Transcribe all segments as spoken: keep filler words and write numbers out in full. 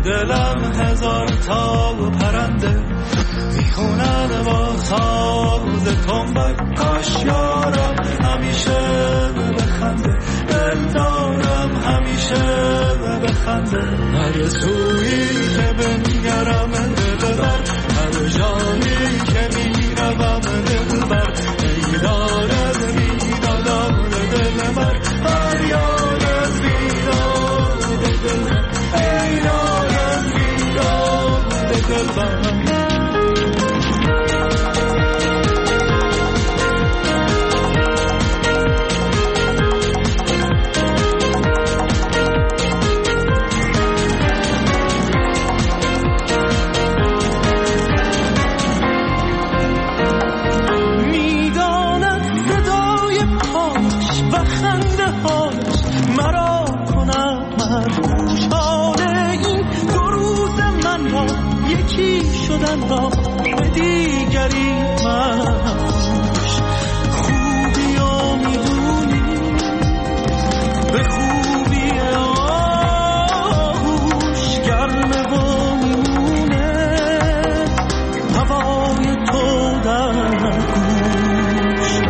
دلم هزار تا پرنده میخونن با ساز تنبک. کاش یارم همیشه بخنده، دل دارم همیشه بخنده. هر سویی که بنگرم دل بر، هر جایی که میروم دل بر. ای دارد بیدادم دل بر، هر یارد بیداد دل بر. ای دارد بیداد دل بر. شدن را به دیگری منش خوبی ها میدونی، به خوبی آهوش گرمه و میمونه هوای تو در گوش.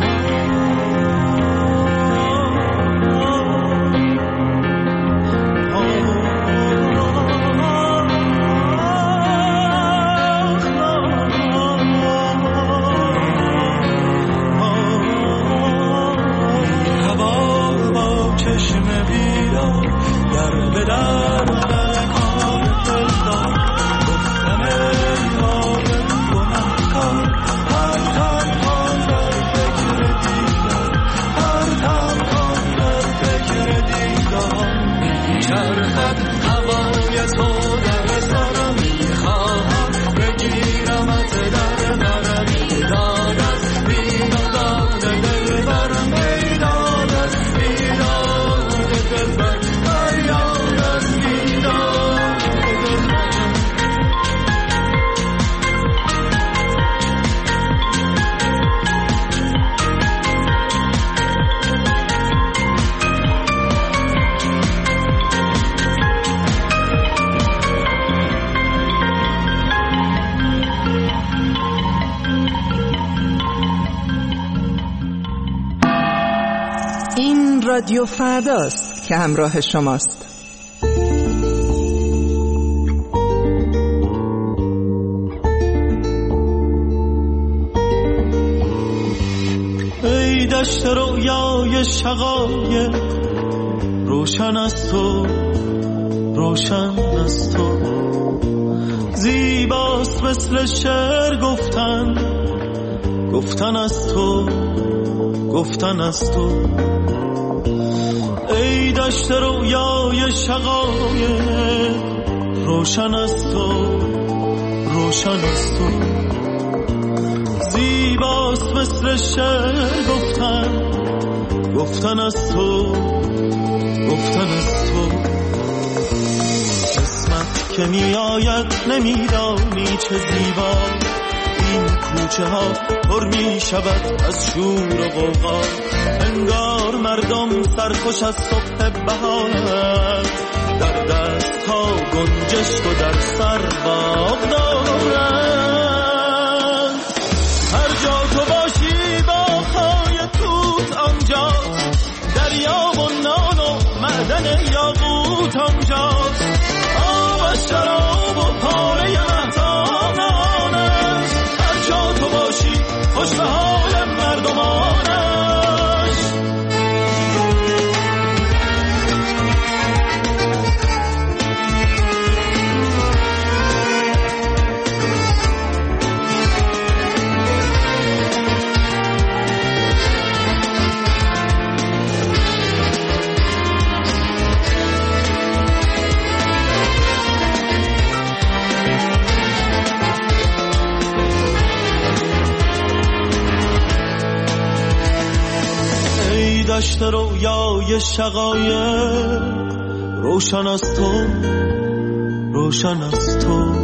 رادیو فرداست که همراه شماست. ای دشت رویای شقایق، روشن از تو روشن از تو. زیباست مثل شعر گفتن، گفتن از تو گفتن از تو. ای دشت رویای شقایق، روشن از تو روشن از تو. زیباست مثل شعر گفتن، گفتن از تو گفتن از تو. قسمت که می آید نمیدانی چه زیبا، این کوچه ها پر می شود از شور و غوغا. انگار مردم سرخوش از صبح بهارند، در دست ها گنجشک و در سر باغ دارند. هر جا تو باشی با خای توت آنجاست، دریا و نان و معدن یاقوت آنجاست. آب و شراب و پاره مهتاب آنست، هر جا تو باشی خوش به حال مردمانش. دشت رویای شقایق، روشن از تو روشن از تو.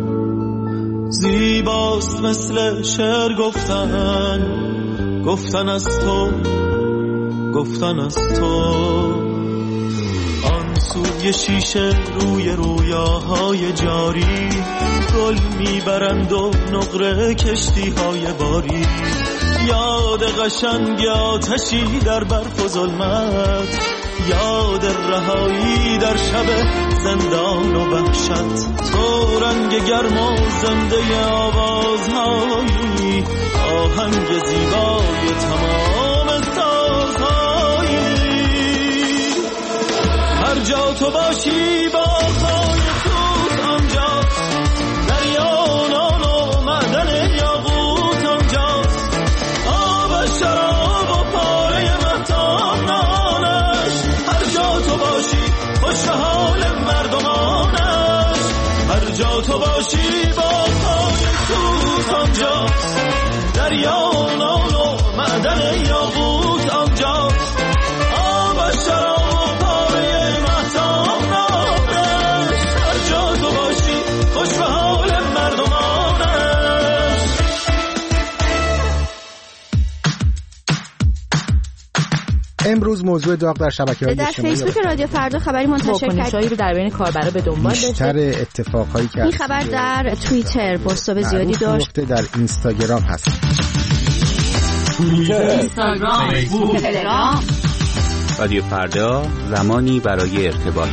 زیباست مثل شعر گفتن، گفتن از تو گفتن از تو. آن سوی شیشه روی رویاهای جاری، گل میبرند و نقره کشتی های باری. یاد قشنگ آتشی در برف و ظلمت، یاد رهایی در شب زندان و وحشت. تو رنگ گرم و زنده آوازهایی، آهنگ زیبای تمام سازهایی. هر جا تو باشی با خای توت آنجاست، دریا نان و معدن یاقوت آنجاست. آب شراب و پاره مهتاب نانش، هر جا تو باشی خوش حال مردمانش. هر جا تو باشی با خای توت آنجاست، دریا نان و معدن یاقوت آنجاست. آب شراب خوش به حال مردمانش. امروز موضوع داغ در شبکه‌های اجتماعی در فیسبوک رادیو فردا خبری منتشر کرد رو در بین کاربرا به دنبال داشت. بیشتر اتفاقایی که این خبر در توییتر پست‌های زیادی داشت. در اینستاگرام هست. توییتر، اینستاگرام، فیسبوک، تلگرام. رادیو فردا، زمانی برای ارتباط.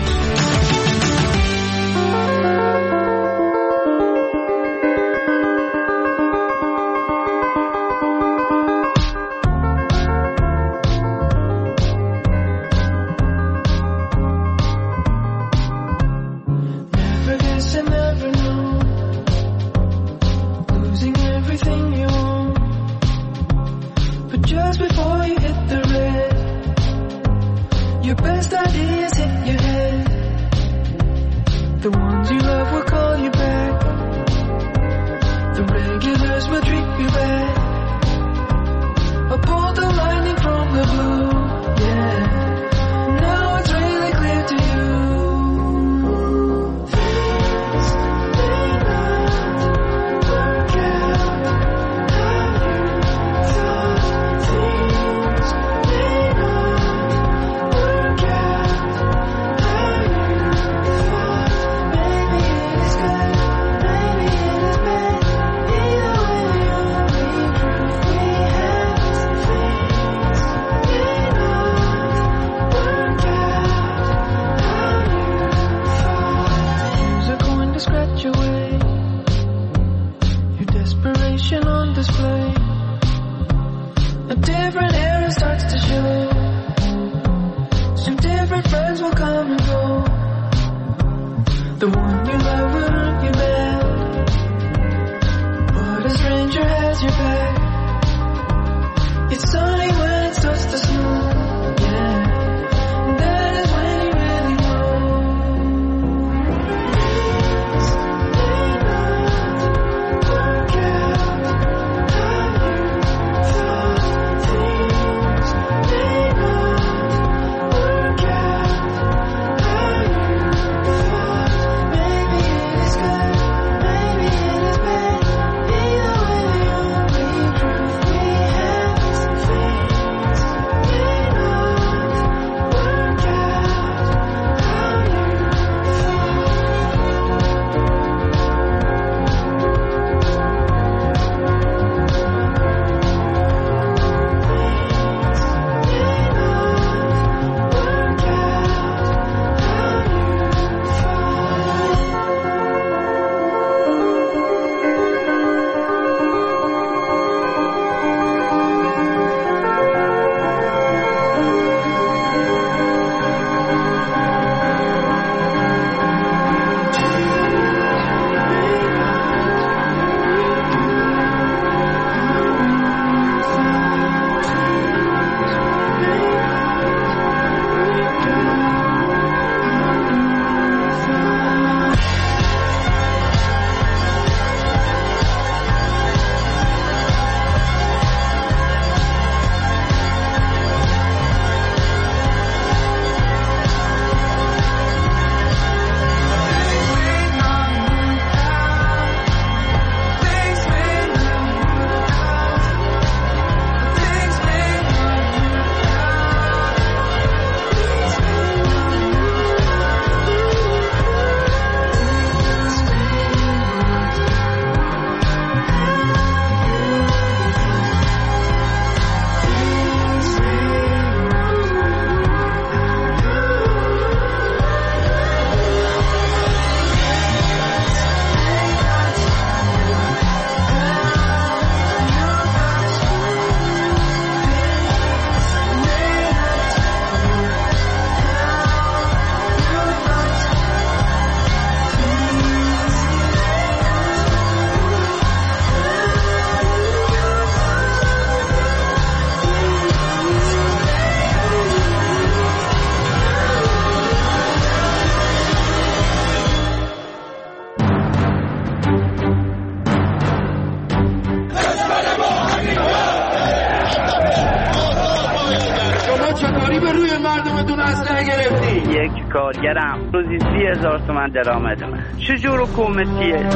خودتون اسلحه گرفتی؟ یک کارگرم روزی سی هزار تومن درآمد من. چجور حکومتیه؟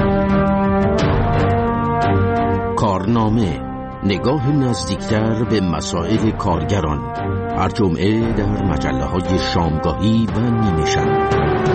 کارنامه، نگاه نزدیکتر به مسائل کارگران. هر جمعه در مجله های شامگاهی و نیمه شب.